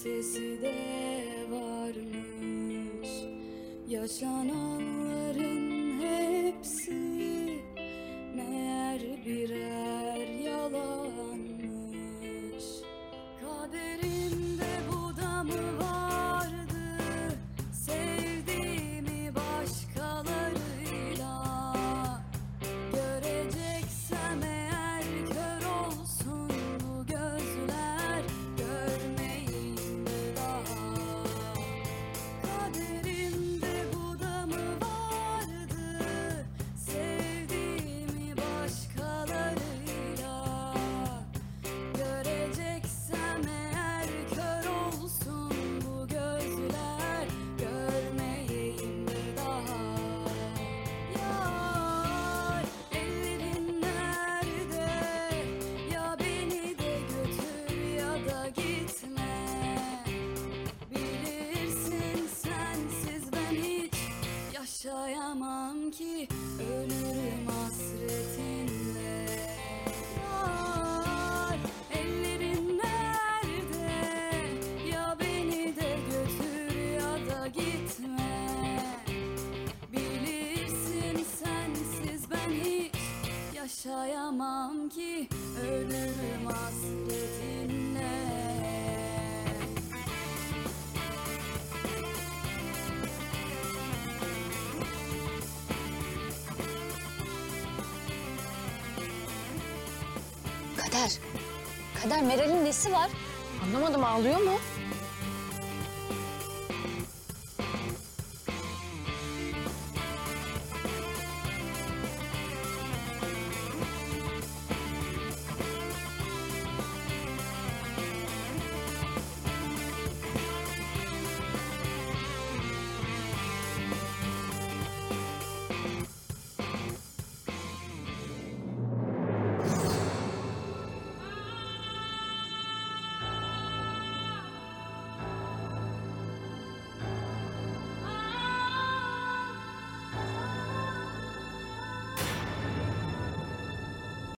ötesi de varmış. Yaşananların hepsi meğer birer yalanmış. Kaderimde bu da mı vardı, sevdiğimi başkalarıyla? Göreceksem eğer kör olsun bu gözler, görmeyeyim bir daha. Kaderimde bu da mı vardı, sevdiğimi başkalarıyla? Göreceksem eğer kör olsun bu gözler, görmeyeyim bir daha. Yar, ellerin nerede? Ya beni de götür ya da gitme. Bilirsin sensiz ben hiç yaşayamam ki, ölürüm hasretinle. Yar, ellerin nerede? Ya beni de götür ya da gitme. Bilirsin sensiz ben hiç yaşayamam ki, ölürüm hasretinle. Kader. Kader, Meral'in nesi var? Anlamadım, ağlıyor mu?